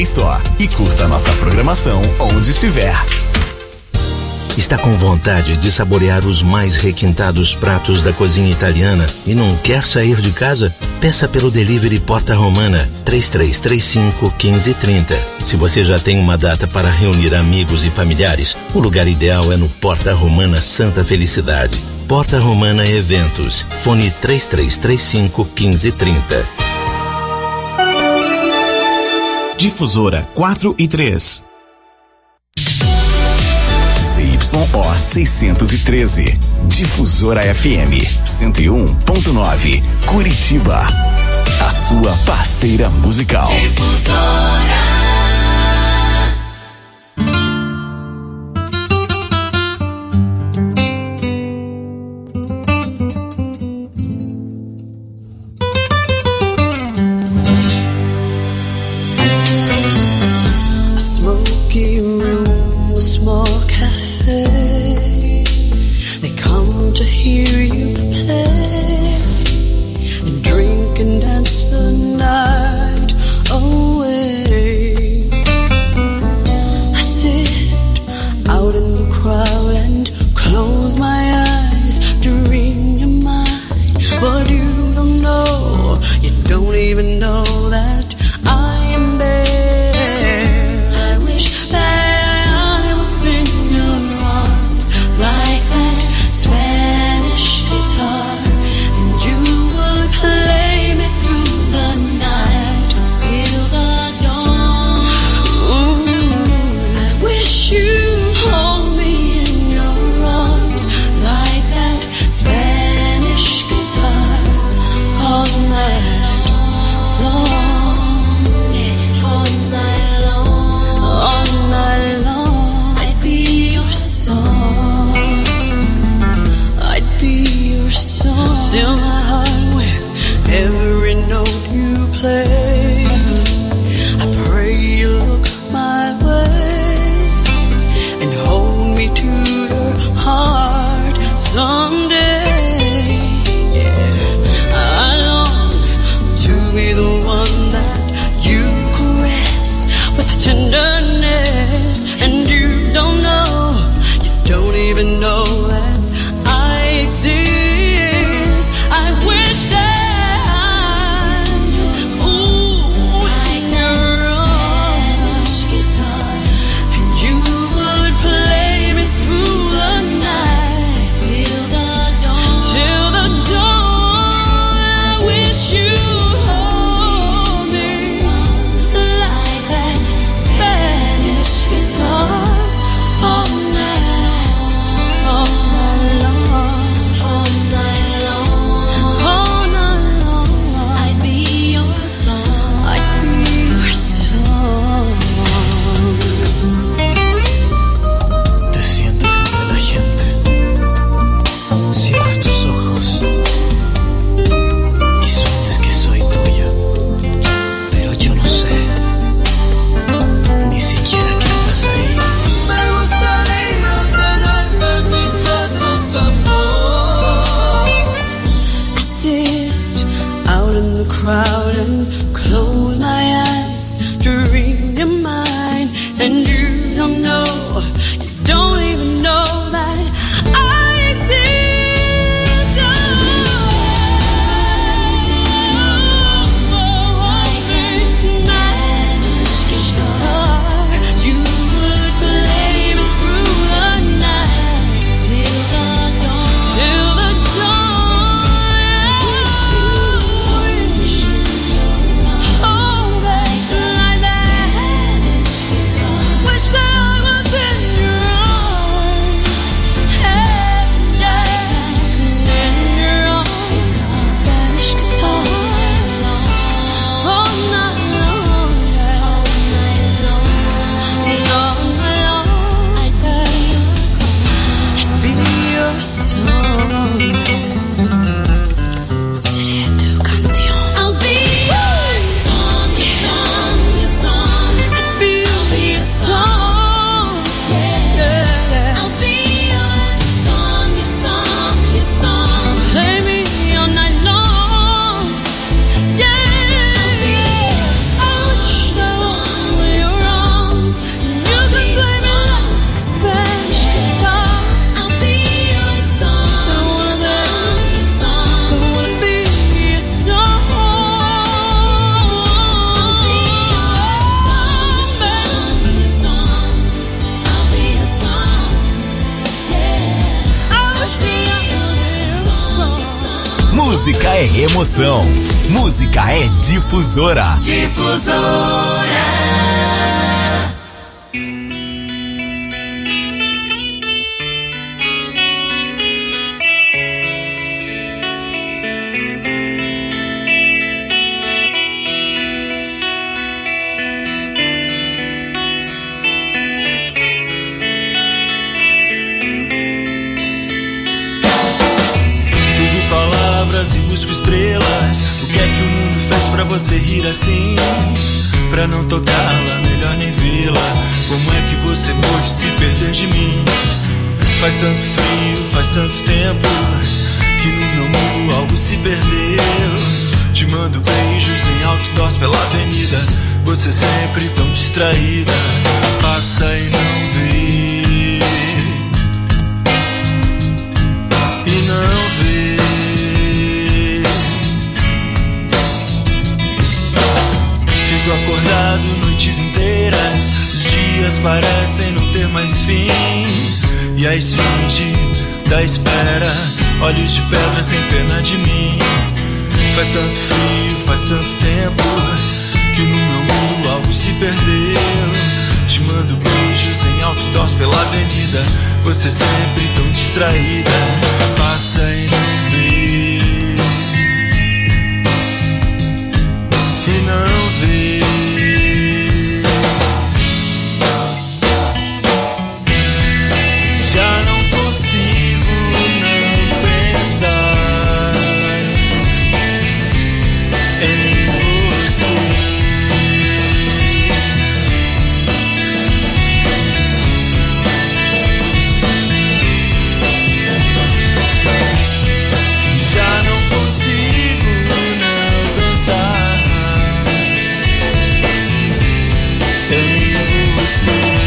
Store e curta nossa programação onde estiver. Está com vontade de saborear os mais requintados pratos da cozinha italiana e não quer sair de casa? Peça pelo delivery Porta Romana 3335-1530. Se você já tem uma data para reunir amigos e familiares, o lugar ideal é no Porta Romana Santa Felicidade. Porta Romana Eventos. Fone 3335-1530. Difusora 4 e 3. ZYO 613. Difusora FM 101.9. Curitiba. A sua parceira musical. Difusora. Música é emoção. Música é Difusora. Difusora. E busco estrelas. O que é que o mundo fez pra você rir assim? Pra não tocá-la, melhor nem vê-la. Como é que você pôde se perder de mim? Faz tanto frio, faz tanto tempo que no meu mundo algo se perdeu. Te mando beijos em outdoors pela avenida. Você sempre tão distraída. Passa e não vê. E não vê. Acordado noites inteiras, os dias parecem não ter mais fim. E a esfinge da espera, olhos de pedra sem pena de mim. Faz tanto frio, faz tanto tempo que no meu mundo algo se perdeu. Te mando beijos em outdoors pela avenida. Você sempre tão distraída. Passa e não vê. E não vê. Já não consigo não pensar em você. Já não consigo não pensar em você.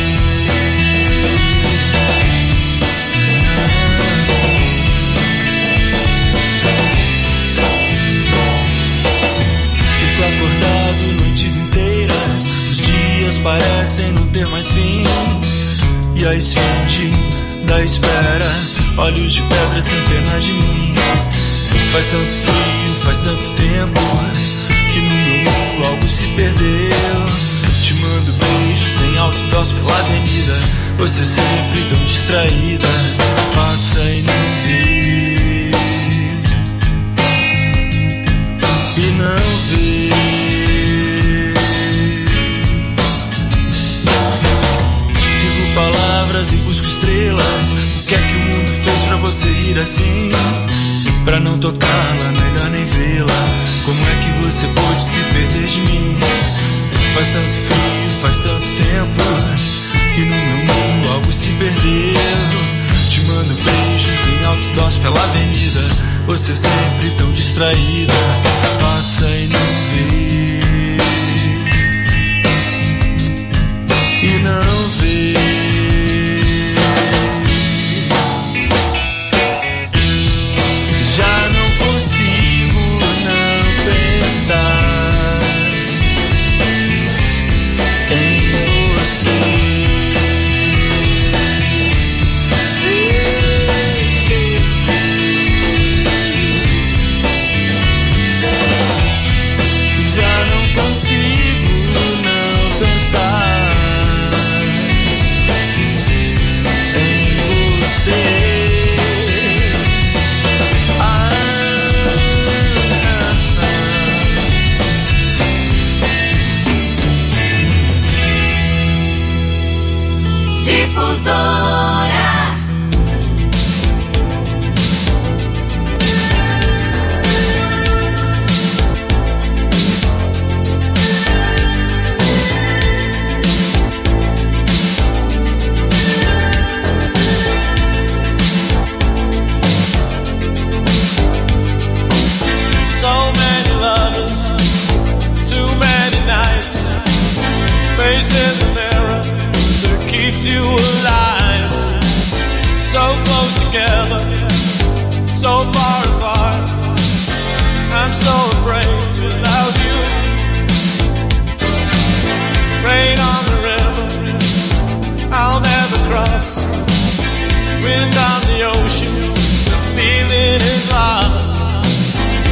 Fico acordado noites inteiras, os dias parecem não ter mais fim. E a esfinge da espera, olhos de pedra sem pena de mim. Faz tanto frio, faz tanto tempo que no meu mundo algo se perdeu. Te mando beijos em outdoors pela avenida. Você sempre tão distraída. Passa e não vê. E não vê. Sigo palavras e busco estrelas. O que é que o mundo fez pra você ir assim? Pra não tocá-la, melhor nem vê-la. Como é que você pôde se perder de mim? Faz tanto frio, faz tanto tempo que no meu mundo algo se perdeu. Te mando beijos em outdoors pela avenida. Você sempre tão distraída. Passa e não vê. E não vê. Já não consigo não pensar em você. Já não consigo não pensar em você. Difusora. So many lovers, too many nights, facing the mirror that keeps you alive. So close together, so far apart. I'm so afraid without you. Rain on the river, I'll never cross. Wind on the ocean, the feeling is lost.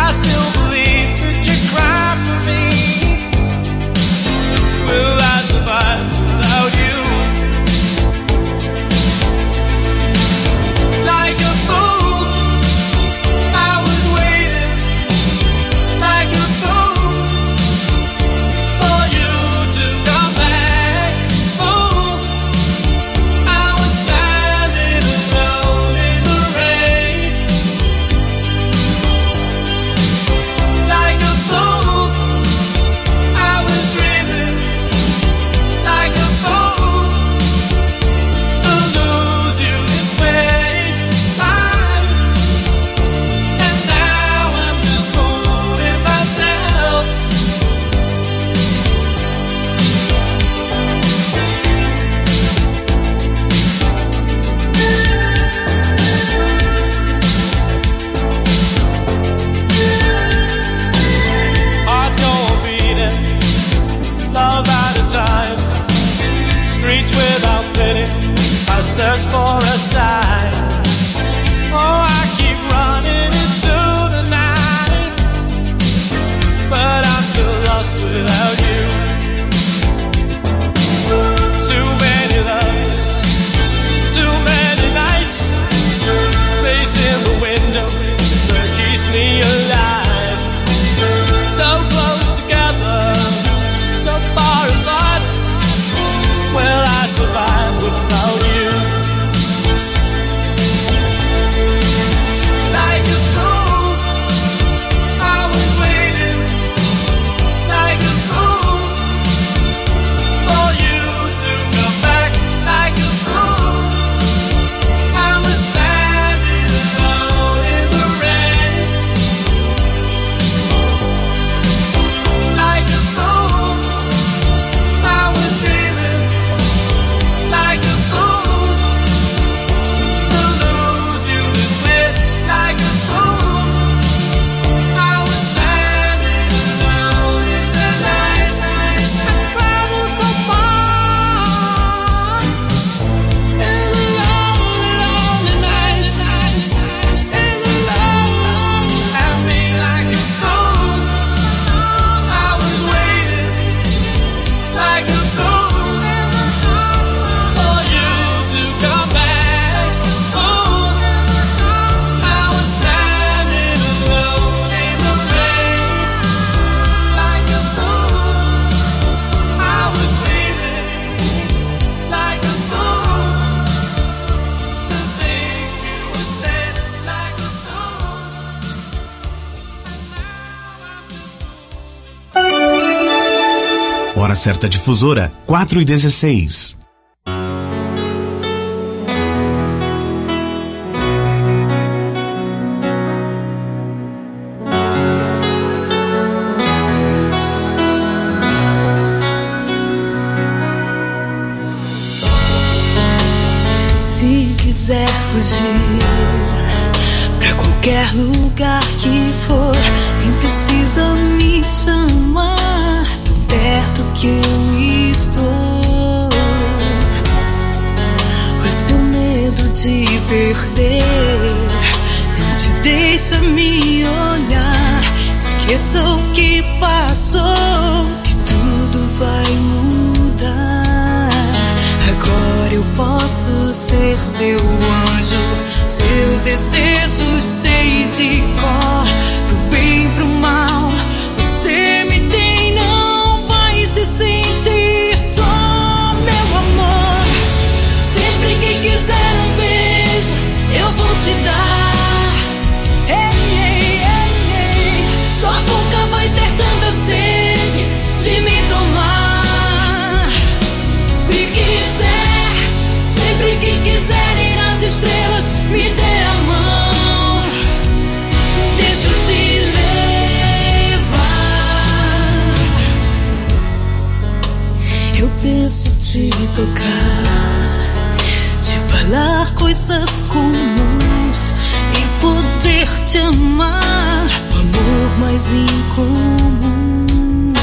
Hora certa difusora, 4h16. Se quiser fugir pra qualquer lugar que for, nem precisa me chamar, tão perto que eu estou. O seu medo de perder não te deixa me olhar. Esqueça o que passou, que tudo vai mudar. Agora eu posso ser seu anjo, seus desejos sei de cor, pro bem, pro mal. Você me tem, não vai se sentir só, meu amor. Sempre que quiser um beijo, eu vou te dar. Ei, ei, ei, ei. Sua boca vai ter tanta sede de me tomar. Se quiser, sempre que quiser ir às estrelas, me dê a mão. Deixa eu te levar. Eu penso te tocar, te falar coisas comuns e poder te amar, o amor mais incomum.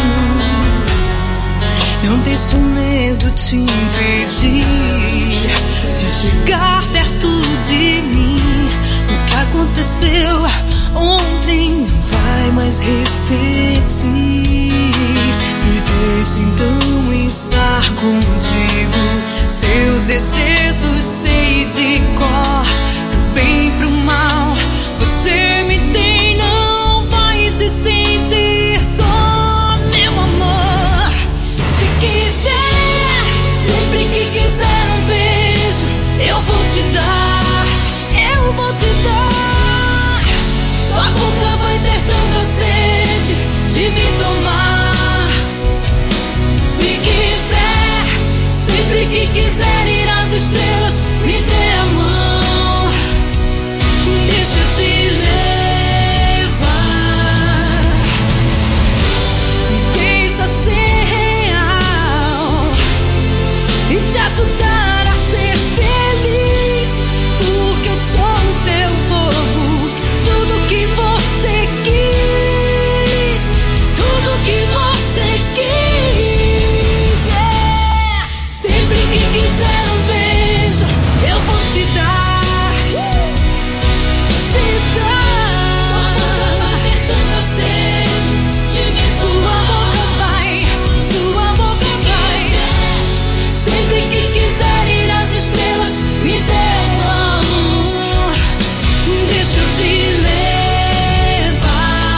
Não deixe o medo te impedir de chegar perto de mim. O que aconteceu ontem não vai vai mais repetir. Me deixe então estar contigo. Seus desejos sei de cor, pro bem, pro mal. Você me tem, não vai se sentir só, meu amor. Se quiser, sempre que quiser um beijo, eu vou te dar, eu vou te dar. Sua boca vai ter tanta sede de me tomar. Se quiser, sempre que quiser ir às estrelas, me dê a mão. Deixa eu te levar. Me deixa ser real e te ajudar a ser feliz. Porque eu sou o seu fogo, tudo que você quis, tudo que você quis. Yeah. Sempre que quiser um beijo, eu vou te dar, te dar. Sua boca vai ter tanta sede de me tomar. Sua boca vai. Sempre que quiser ir às estrelas, me dê a mão. Deixa eu te levar.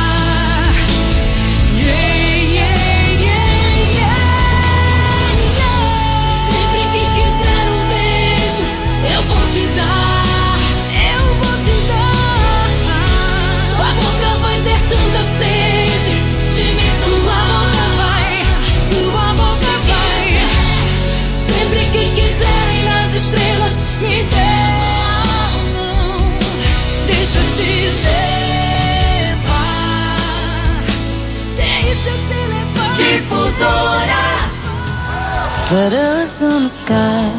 Yeah, yeah, yeah, yeah, yeah. Sempre que quiser um beijo, eu vou te dar, eu vou te dar. Sua boca vai ter tanta sede de me tomar. Sua boca vai. Sempre que quiser ir às estrelas, me dê a mão. Deixa eu te levar. Deixa eu te levar. Difusora. Letters on the sky,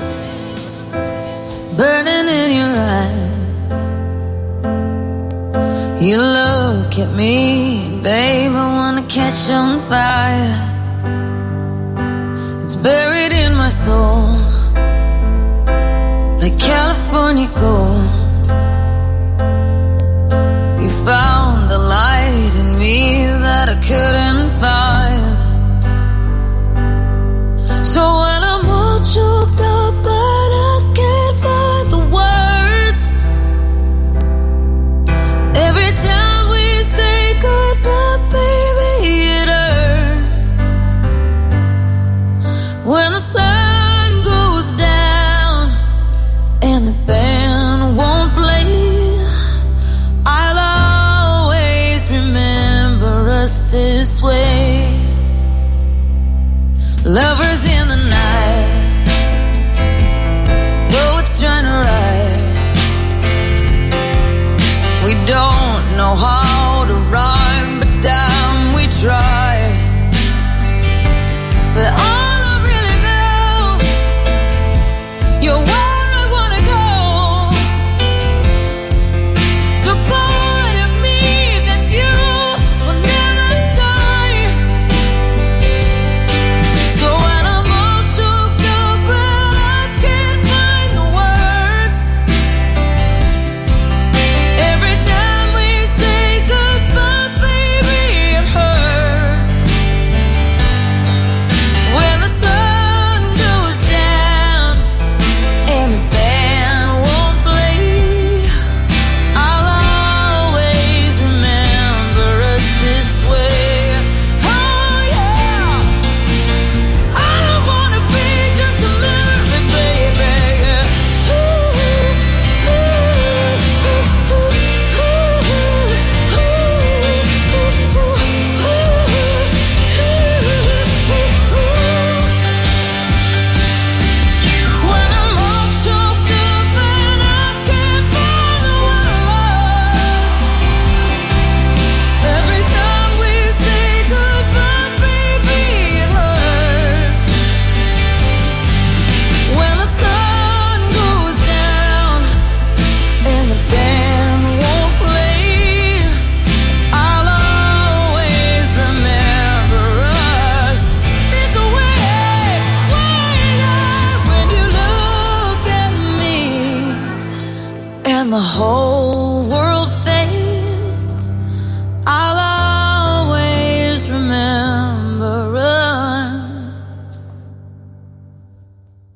burning in your eyes. You look at me, babe, I wanna catch on fire. It's buried in my soul, like California gold. You found the light in me that I couldn't find. So when I'm all choked up but I can't find the words, every time we say goodbye, baby, it hurts. When the sun goes down and the band won't play, I'll always remember us this way. Lovers in the night, poets trying to write. We don't know how to rhyme, but damn, we try. But all I really know, you're where I wanna go. The part of me that you will never die. So when I'm all too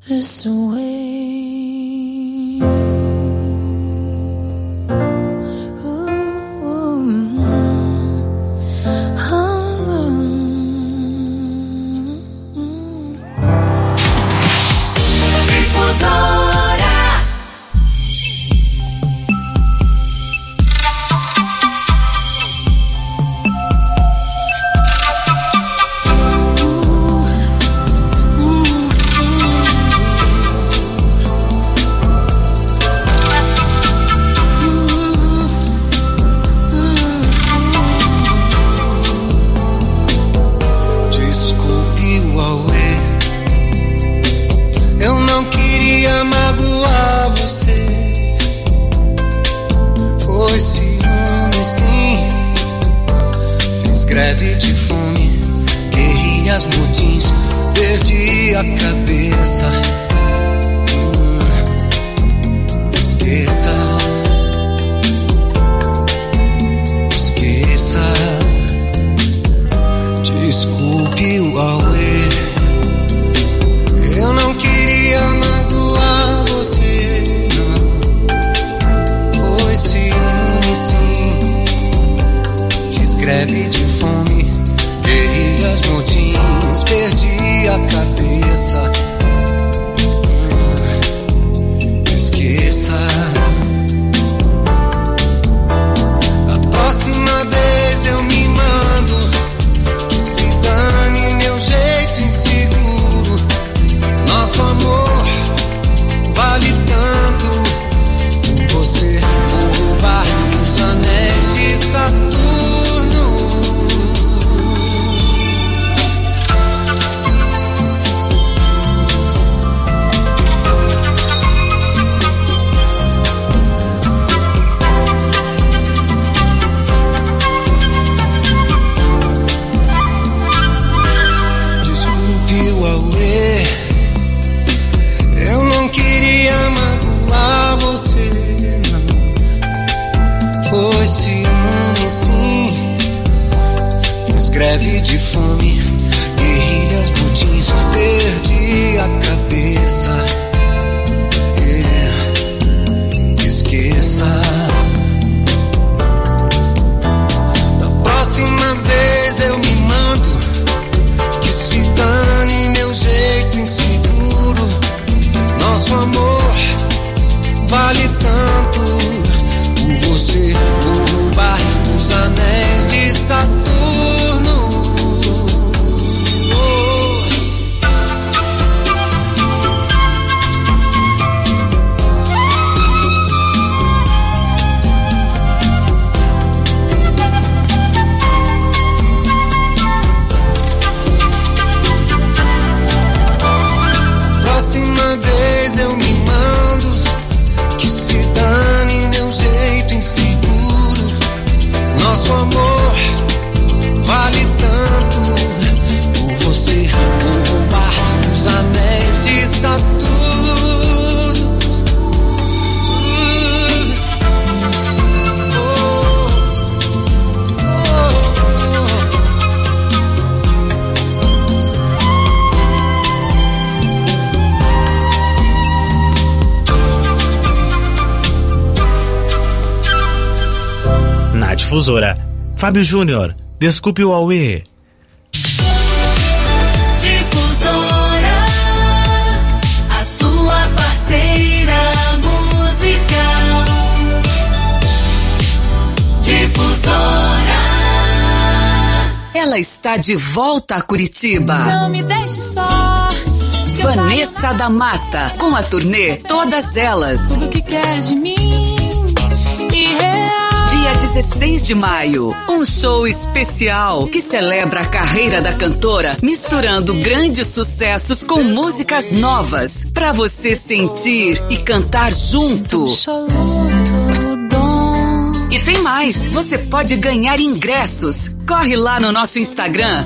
this way. Difusora. Fábio Júnior, Desculpe o Auê. Difusora, a sua parceira musical. Difusora. Ela está de volta a Curitiba. Não me deixe só. Vanessa da Mata, com a turnê Todas Elas. Tudo que quer de mim e real. Dia 16 de maio, um show especial que celebra a carreira da cantora, misturando grandes sucessos com músicas novas, pra você sentir e cantar junto. E tem mais, você pode ganhar ingressos. Corre lá no nosso Instagram,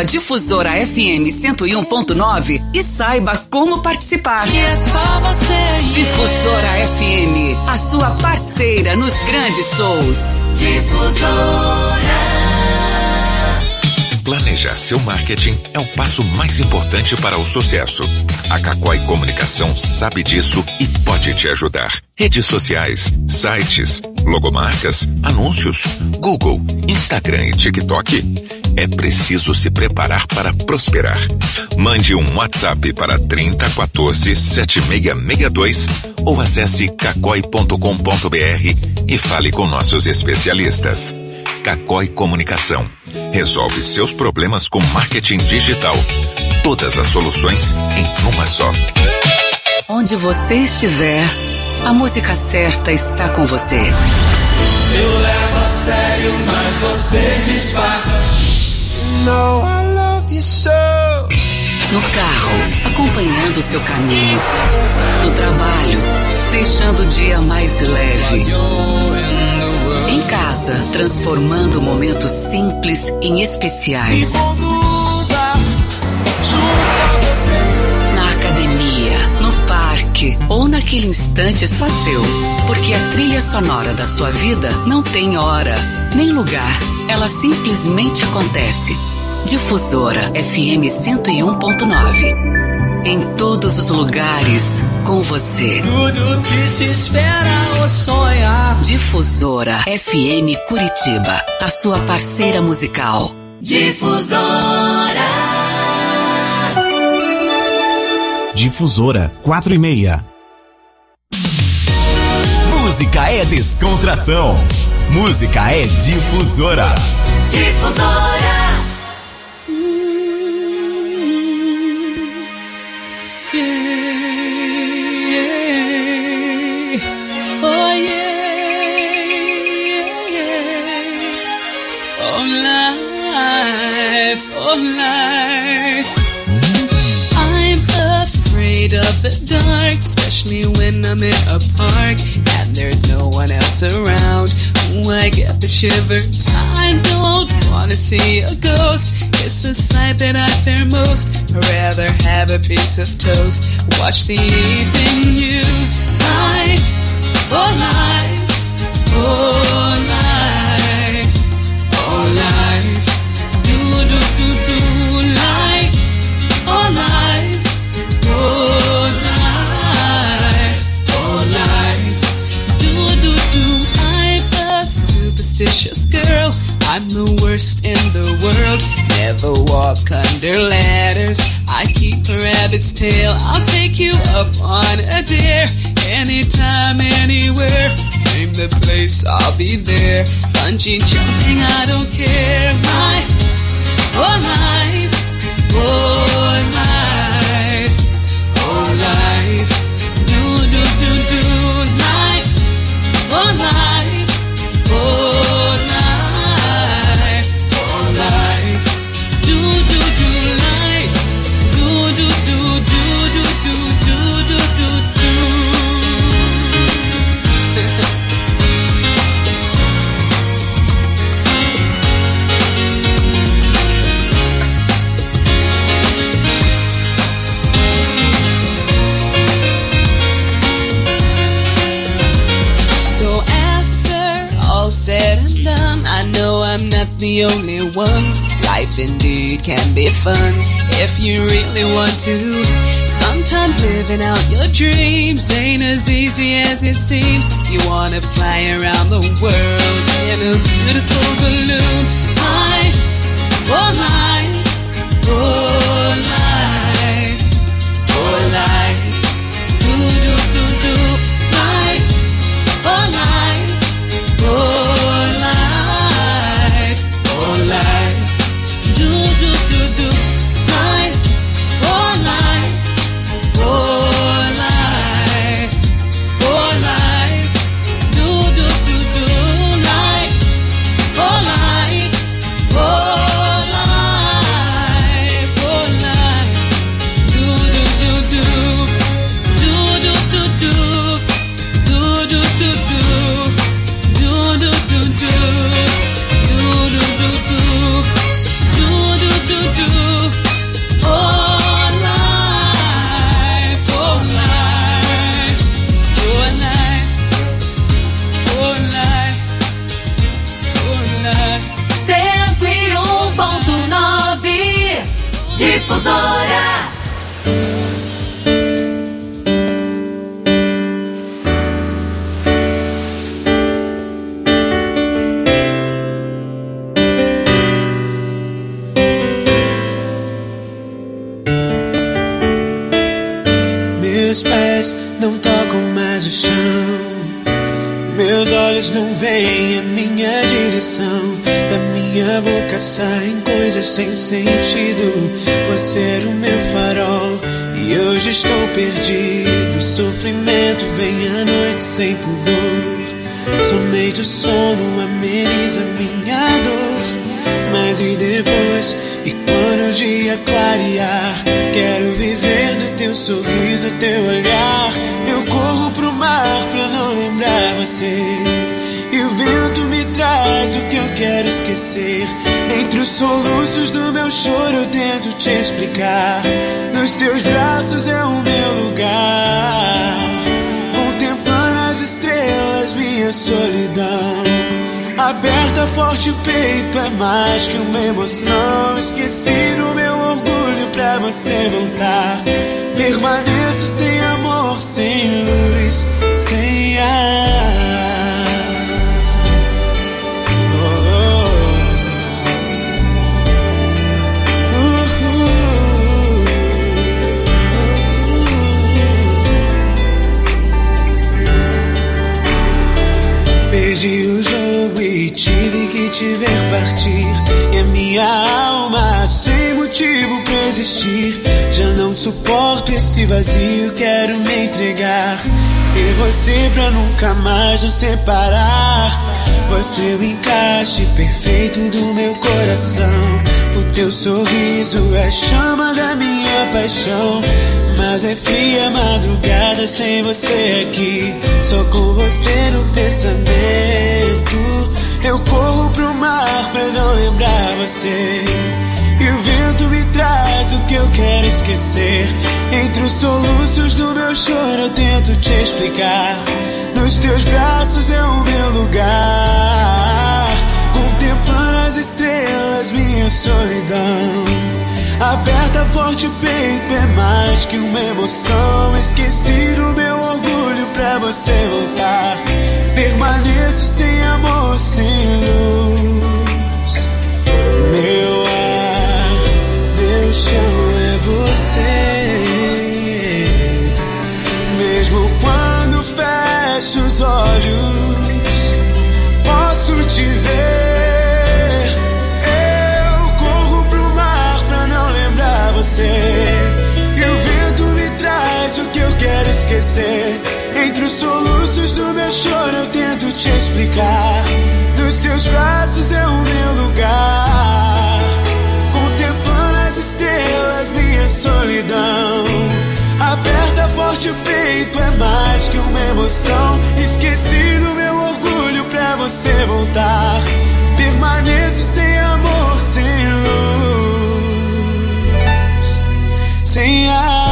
@DifusoraFM101.9 e saiba como participar. E é só você. Difusora FM, a sua parceira nos grandes shows. Difusora. Planejar seu marketing é o passo mais importante para o sucesso. A Cacói Comunicação sabe disso e pode te ajudar. Redes sociais, sites, logomarcas, anúncios, Google, Instagram e TikTok. É preciso se preparar para prosperar. Mande um WhatsApp para 3014 7662 ou acesse cacói.com.br e fale com nossos especialistas. Cacói Comunicação. Resolve seus problemas com marketing digital. Todas as soluções em uma só. Onde você estiver, a música certa está com você. Eu levo a sério, mas você disfarça. No, I love you so. No carro, acompanhando o seu caminho. No trabalho, deixando o dia mais leve. Em casa, transformando momentos simples em especiais. Na academia, no parque ou naquele instante só seu. Porque a trilha sonora da sua vida não tem hora, nem lugar. Ela simplesmente acontece. Difusora FM 101.9. Em todos os lugares, com você. Tudo que se espera ou sonha. Difusora FM Curitiba, a sua parceira musical. Difusora. Difusora 4:30. Música é descontração. Música é Difusora. Difusora. Life. I'm afraid of the dark, especially when I'm in a park and there's no one else around. I get the shivers. I don't wanna see a ghost. It's the sight that I fear most. I'd rather have a piece of toast, watch the evening news. Life, oh life, oh life, oh life. Superstitious girl, I'm the worst in the world. Never walk under ladders, I keep a rabbit's tail. I'll take you up on a dare, anytime, anywhere. Name the place, I'll be there. Bungee jumping, I don't care. Life, oh life, oh life, oh life. Do, do, do, do, life, oh life, oh life, oh life. Do, do, do, life. Do, do, do, do, do, do, do, do, do, do. So after all said and done, I know I'm not the only one. Life indeed can be fun if you really want to. Sometimes living out your dreams ain't as easy as it seems. You wanna fly around the world in a beautiful balloon. Life, oh life, oh life, oh life. Do, do, do, do, life, oh life, oh life, oh life. Do, do, do, do, life, oh life, oh life, oh life. Do, do, do, do, life, oh life, oh life, oh life. Difusora. Meus pés não tocam mais o chão, meus olhos não veem a minha direção. Da minha boca saem coisas sem sentido. Você era o meu farol e hoje estou perdido. Sofrimento vem à noite sem pudor. Somente o sono ameniza minha dor. Mas e depois? E quando o dia clarear? Quero viver do teu sorriso, teu olhar. Eu corro pro mar pra não lembrar você. E o vento me traz o que eu quero esquecer. Entre os soluços do meu choro eu tento te explicar. Nos teus braços é o meu lugar, contemplando as estrelas, minha solidão. Aberta forte o peito, é mais que uma emoção. Esqueci do meu orgulho pra você voltar. Permaneço sem amor, sem luz, sem ar. Perdi o jogo e tive que te ver partir. E a minha alma sem motivo pra existir. Já não suporto esse vazio, quero me entregar. Ter você pra nunca mais nos separar. Você é o encaixe perfeito do meu coração. O teu sorriso é a chama da minha paixão. Mas é fria a madrugada sem você aqui. Só com você no pensamento. Eu corro pro mar pra não lembrar você. E o vento me traz o que eu quero esquecer. Entre os soluços do meu choro eu tento te explicar. Nos teus braços é o meu lugar, contemplando as estrelas, minha solidão. Aperta forte o peito, é mais que uma emoção. Esqueci do meu orgulho pra você voltar. Permaneço sem amor, sem luz. Meu ar, meu chão é você. Mesmo quando fecho os olhos, posso te ver. Eu corro pro mar pra não lembrar você. E o vento me traz o que eu quero esquecer. Entre os soluços do meu choro eu tento te explicar. Nos teus braços é o meu lugar, contemplando as estrelas, minha solidão. Aperta forte o peito, é mais que uma emoção. Esqueci do meu orgulho pra você voltar. Permaneço sem amor, sem luz, sem ar.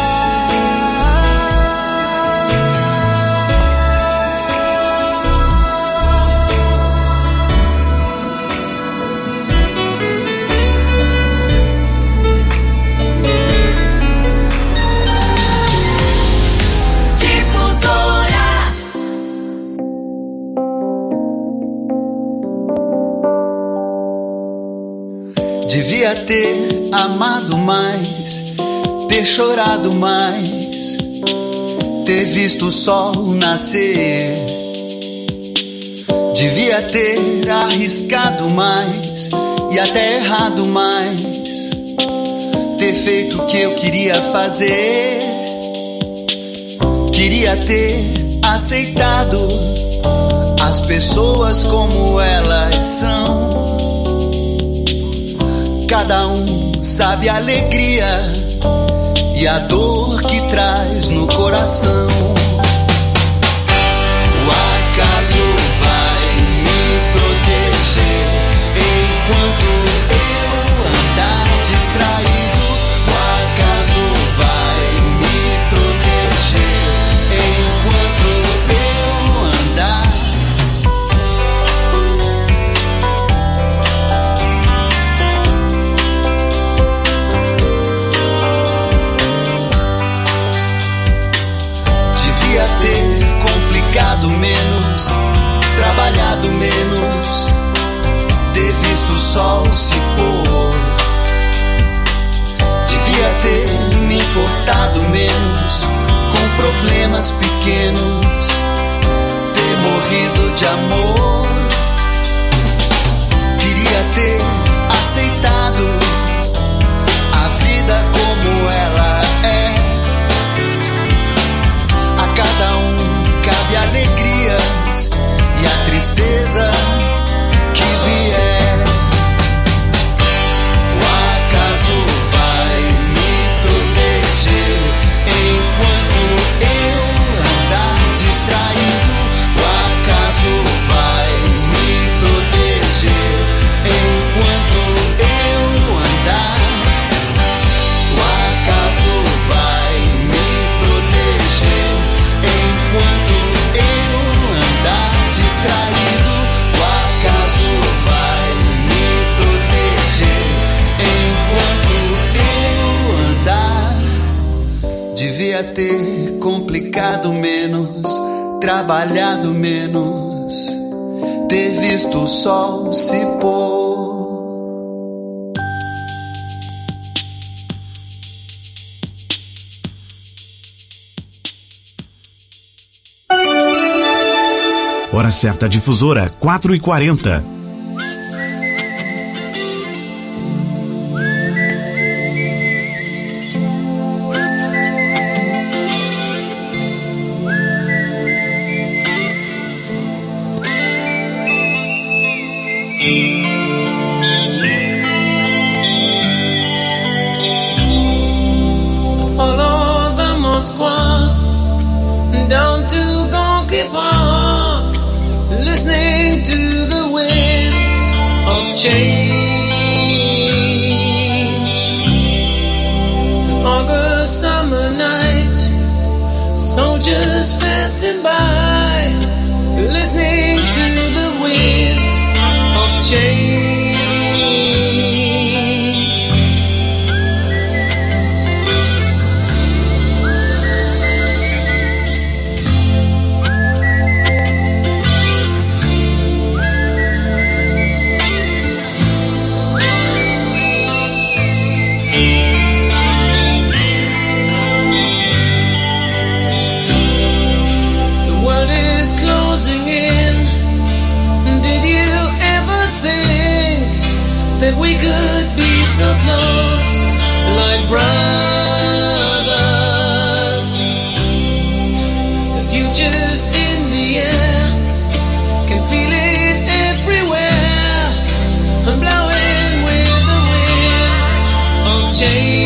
Devia ter amado mais, ter chorado mais, ter visto o sol nascer. Devia ter arriscado mais e até errado mais, ter feito o que eu queria fazer. Queria ter aceitado as pessoas como elas são. Cada um sabe a alegria e a dor que traz no coração. O acaso vai me proteger enquanto eu andar distraído. O acaso vai me proteger enquanto eu andar. problemas pequenos, ter morrido de amor. Queria ter aceitado a vida como ela é. A cada um cabe alegrias e a tristeza que vier. O acaso vai me proteger enquanto eu andar distraído. O acaso vai me proteger enquanto eu andar. O acaso vai me proteger enquanto eu andar distraído. O acaso vai me proteger enquanto eu andar. Devia ter complicado menos, trabalhado menos, ter visto o sol se pôr. Hora certa difusora, 4h40. Follow the Moskva down to Gonky Park, listening to the wind of change. An August summer night, soldiers passing by, listening to the wind of change. That we could be so close, like brothers. The future's in the air, can feel it everywhere. I'm blowing with the wind of change.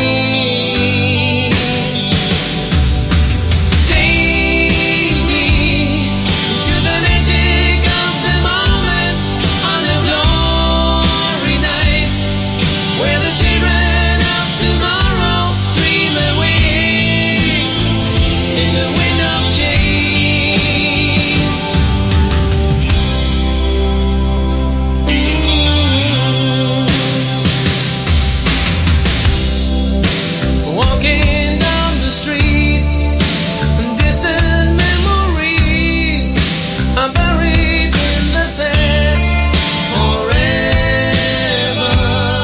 Take me to the magic of the moment on a glory night, where the children of tomorrow dream away in the wind of change. Walking down the street, distant memories are buried in the past forever.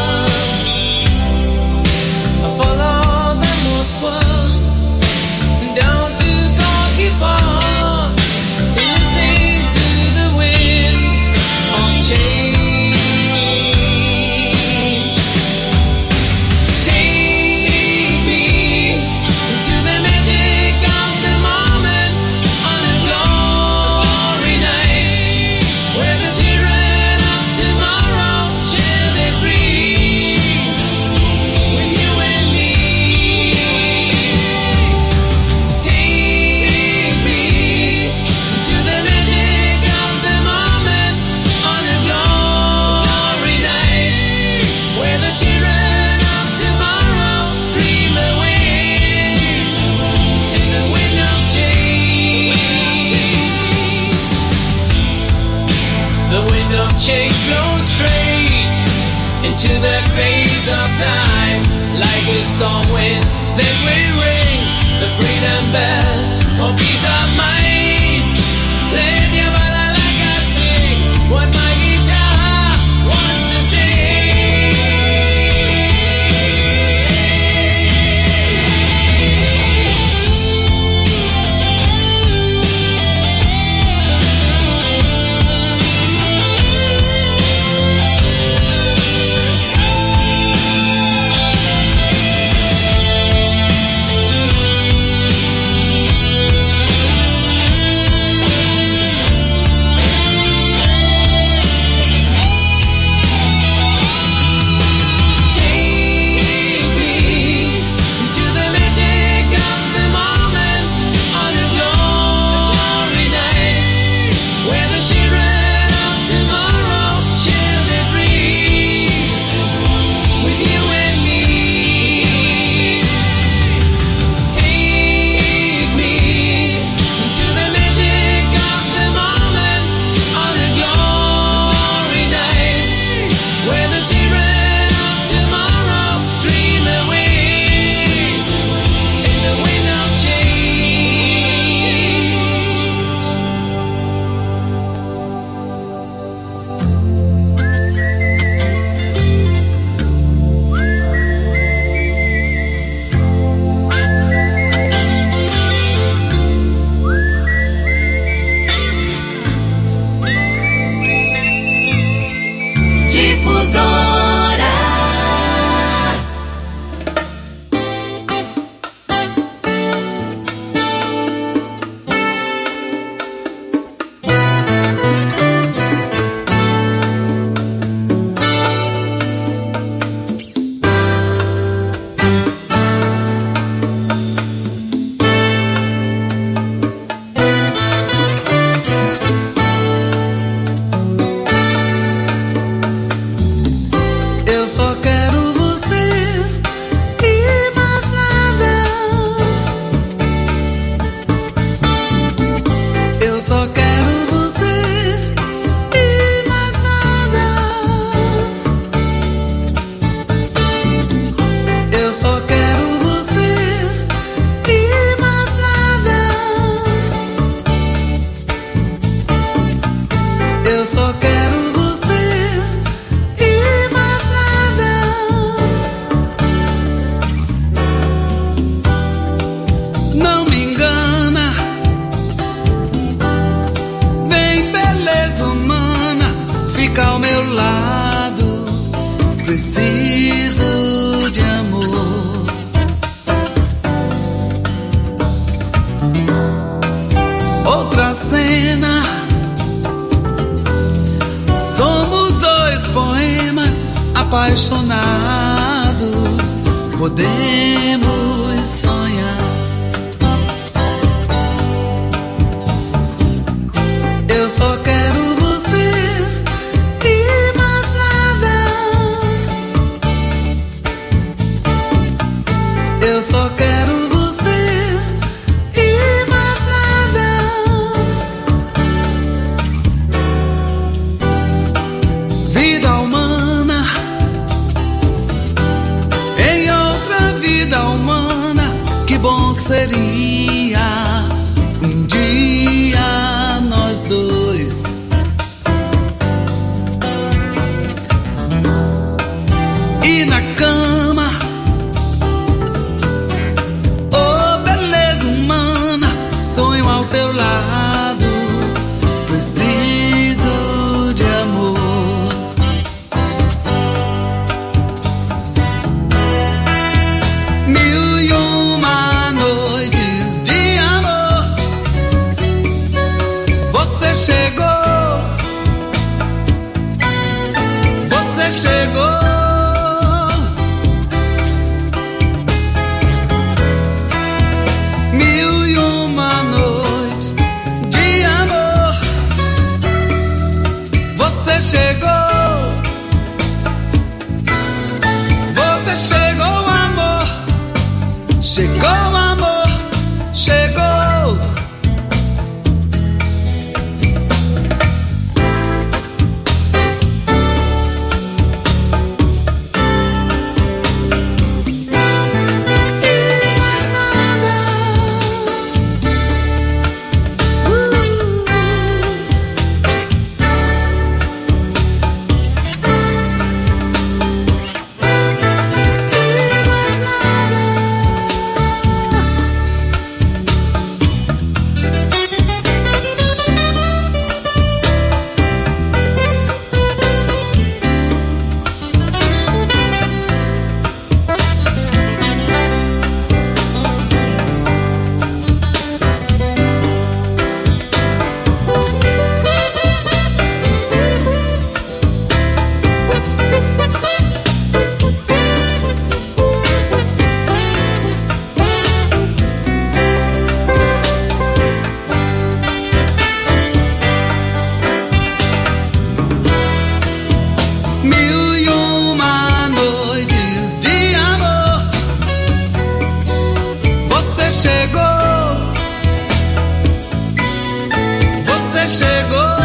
I follow the Moskva down to Gonky Park, listening to the wind of change. Take me to the magic of the moment on a glory night, where the children of tomorrow share their dreams with you and me. Take me to the magic of the moment on a glory night, where the children of tomorrow dream away in the wind of change. The wind of change blows straight into the face of time, like a storm wind that will ring the freedom bell for peace of mind. Let your bala like I sing what my guitar wants to sing. lado, preciso de amor. Outra cena, somos dois poemas apaixonados, podemos sonhar. Eu só quero você e mais nada. Eu só quero você e mais nada. Vida humana, em outra vida humana, que bom seria um dia nós dois. E na cama, oh beleza humana, sonho ao teu lado, preciso de amor. Mil e uma noites de amor, você chegou, você chegou. Mil e uma noites de amor, você chegou, você chegou, amor, chegou, amor, chegou. Mil e uma noites de amor, você chegou, você chegou.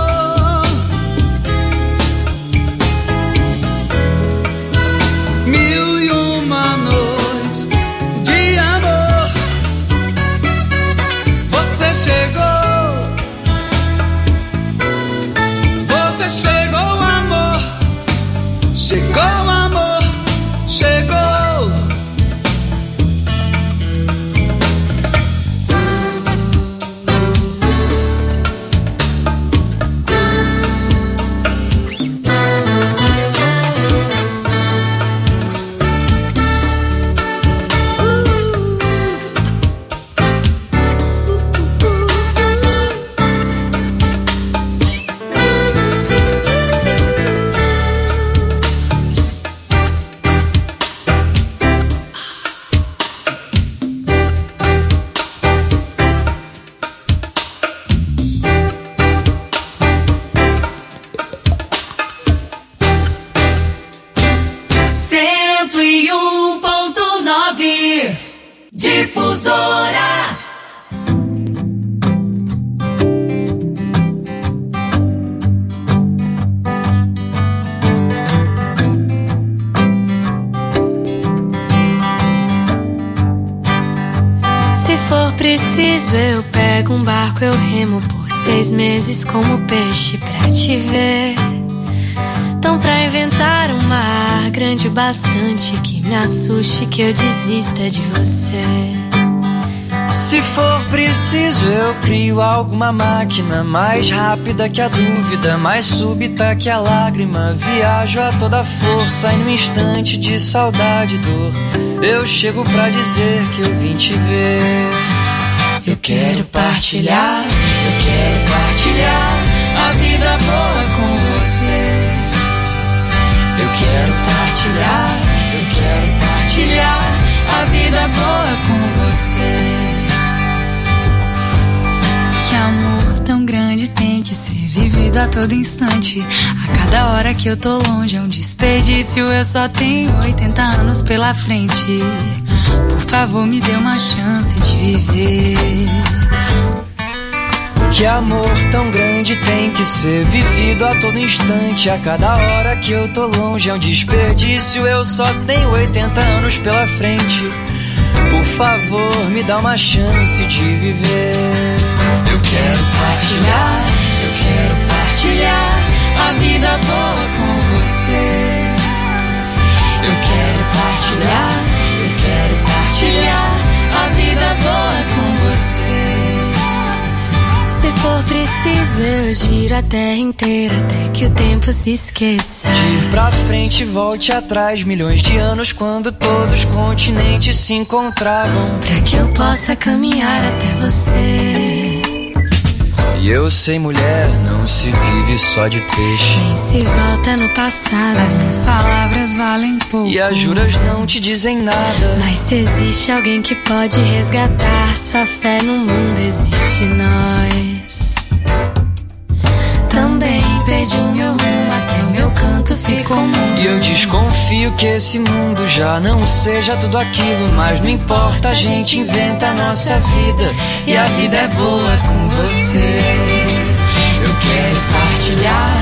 Mil e uma noites de amor, você chegou, você chegou, amor, chegou, amor, chegou. Difusora. Se for preciso, eu pego um barco, eu remo por 6 meses como peixe pra te ver. Então pra inventar um mar grande o bastante que me assuste, que eu desista de você. Se for preciso, eu crio alguma máquina mais rápida que a dúvida, mais súbita que a lágrima. Viajo a toda força e num instante de saudade e dor eu chego pra dizer que eu vim te ver. Eu quero partilhar a vida boa com você. Eu quero partilhar a vida boa com você. Que amor tão grande tem que ser vivido a todo instante. A cada hora que eu tô longe é um desperdício. Eu só tenho 80 anos pela frente. Por favor, me dê uma chance de viver. Que amor tão grande tem que ser vivido a todo instante. A cada hora que eu tô longe é um desperdício. Eu só tenho 80 anos pela frente. Por favor, me dá uma chance de viver. Eu quero partilhar a vida boa com você. Eu quero partilhar a vida boa com você. Se for preciso, eu giro a terra inteira até que o tempo se esqueça. De ir pra frente, volte atrás, milhões de anos quando todos os continentes se encontravam. Pra que eu possa caminhar até você. E eu sei, mulher, não se vive só de peixe. Nem se volta no passado. As minhas palavras valem pouco. E as juras não te dizem nada. Mas se existe alguém que pode resgatar sua fé no mundo, existe nós. Também perdi o meu rumo, até o meu canto ficou mudo. E eu desconfio que esse mundo já não seja tudo aquilo. Mas não importa, a gente inventa a nossa vida. E a vida é boa com você. Eu quero partilhar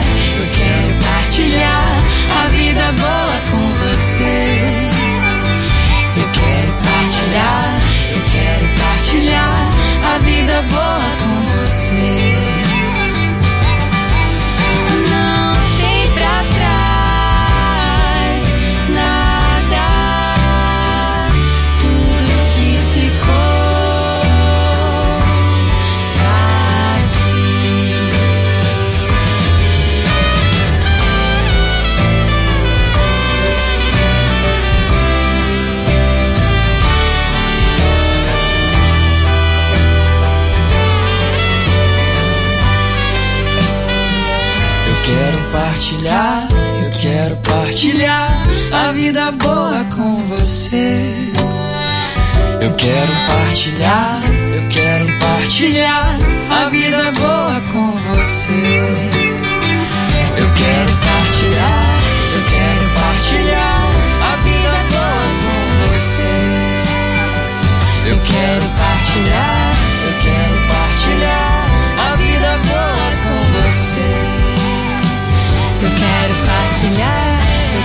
a vida boa com você. Eu quero partilhar a vida boa com você. Não tem pra trás nada, tudo que ficou aqui. Eu quero partilhar a vida boa com você. Eu quero partilhar a vida boa com você. Eu quero partilhar a vida boa com você. Eu quero partilhar a vida boa com você. Eu quero partilhar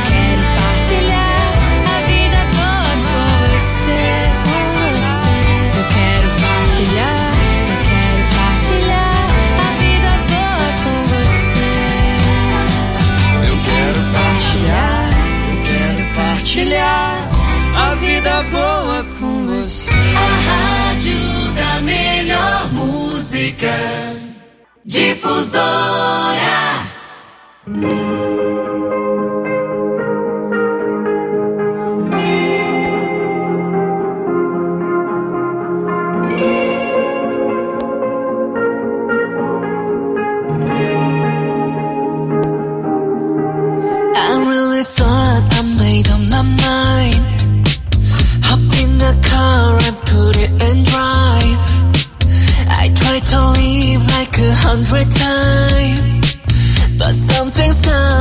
a vida boa com você, Eu quero partilhar a vida boa com você. Eu quero partilhar a vida boa com você. A rádio da melhor música, Difusora. I really thought I made up my mind. Hop in the car and put it in drive. I tried to leave like 100 times, but something's done.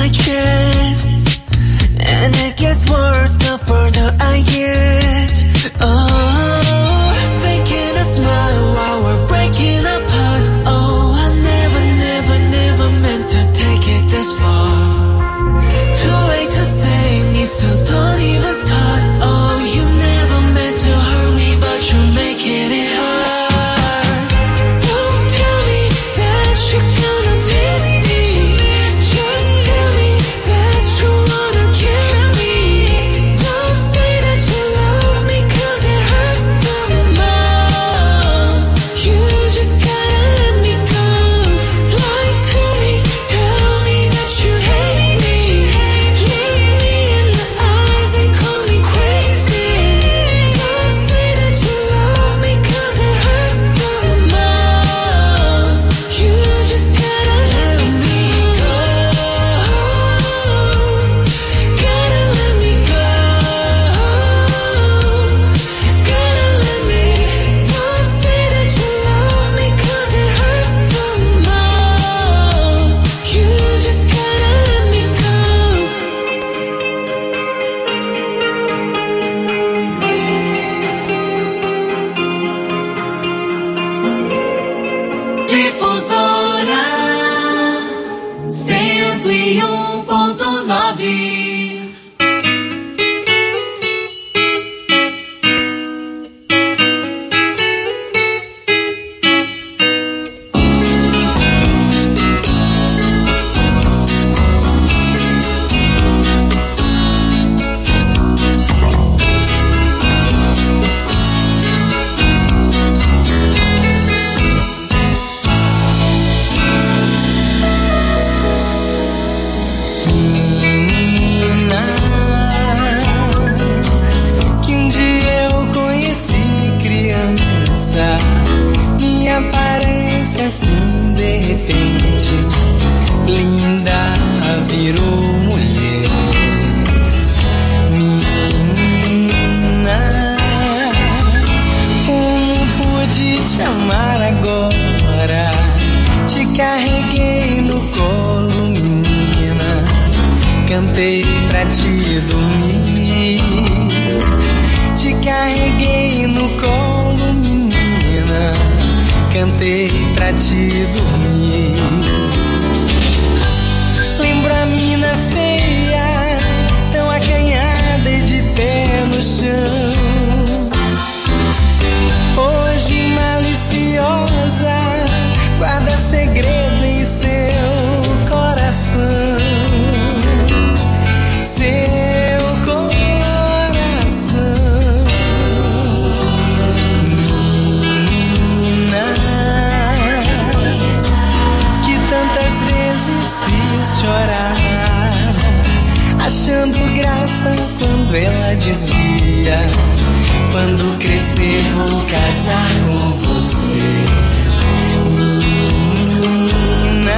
my chest, and it gets worse the further I get. Oh, faking a smile while we're breaking apart. Oh, I never meant to take it this far. Too late to save me, so don't even start. Oh, you never meant to hurt me, but you're making it hard. Don't tell me that you're gonna miss me. Just tell me that you wanna kill me. Don't say that you love me, 'cause it hurts the most. You just gotta let me go. Lie to me, tell me that you hate me. Look me in the eyes and call me crazy. Don't say that you love me, 'cause it hurts the most. You just gotta let me go. Gotta let me go. Gotta let me. Don't say that you love me, 'cause it hurts the most. You just gotta let me go. Difusora 101.9. Menina, que um dia eu conheci criança, minha aparência assim de repente linda virou mulher. Menina, como pude te amar agora? Te carreguei no colo, menina, cantei pra te dormir. Te carreguei no colo, menina, cantei pra te dormir. Lembro a mina feia, tão acanhada e de pé no chão. Hoje maliciosa, guarda segredo em seu coração. Seu coração. Menina, que tantas vezes fiz chorar, achando graça quando ela dizia: quando crescer vou casar com você. Menina,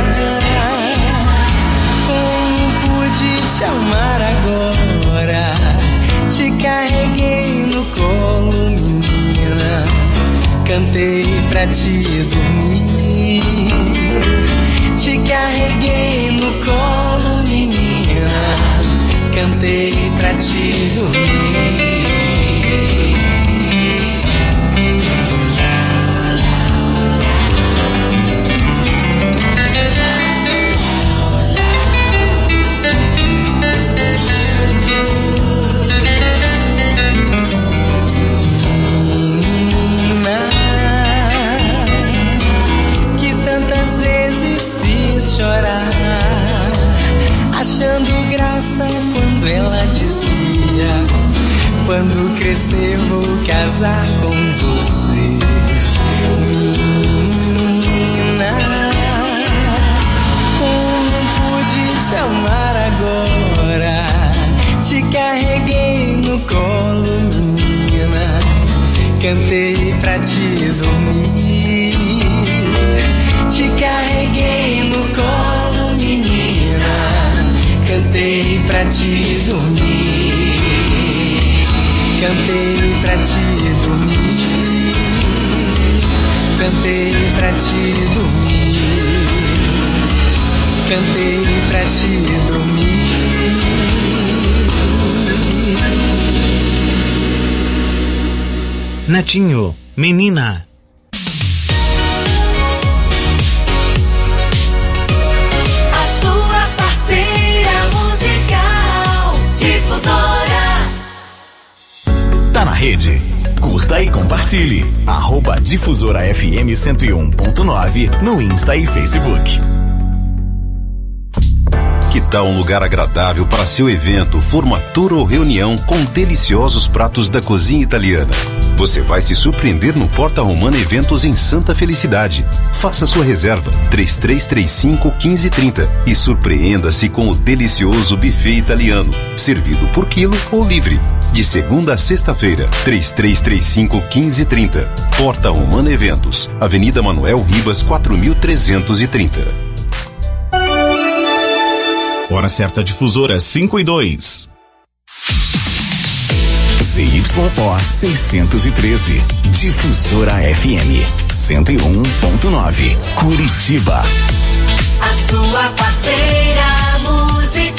como pude te amar agora? Te carreguei no colo, menina, cantei pra te dormir. Te carreguei no colo, menina, cantei pra te dormir. Menina, que tantas vezes fiz chorar, achando graça quando ela dizia: quando crescer vou casar com você. Menina, como pude te amar agora? Te carreguei no colo, menina, cantei pra te dormir. Te carreguei no colo, menina, cantei pra te dormir. Cantei pra te dormir. Cantei pra te dormir. cantei pra te dormir. Netinho, menina. A sua parceira musical, Difusora. Tá na rede? Curta e compartilhe. @Difusora FM 101.9 no Insta e Facebook. Que tal um lugar agradável para seu evento, formatura ou reunião com deliciosos pratos da cozinha italiana? Você vai se surpreender no Porta Romana Eventos em Santa Felicidade. Faça sua reserva 3335-1530 e surpreenda-se com o delicioso buffet italiano, servido por quilo ou livre. De segunda a sexta-feira, 3335-1530. Porta Romana Eventos, Avenida Manuel Ribas, 4330. Hora certa Difusora 5:02. ZYO 613. Difusora FM 101.9. Curitiba. A sua parceira musical.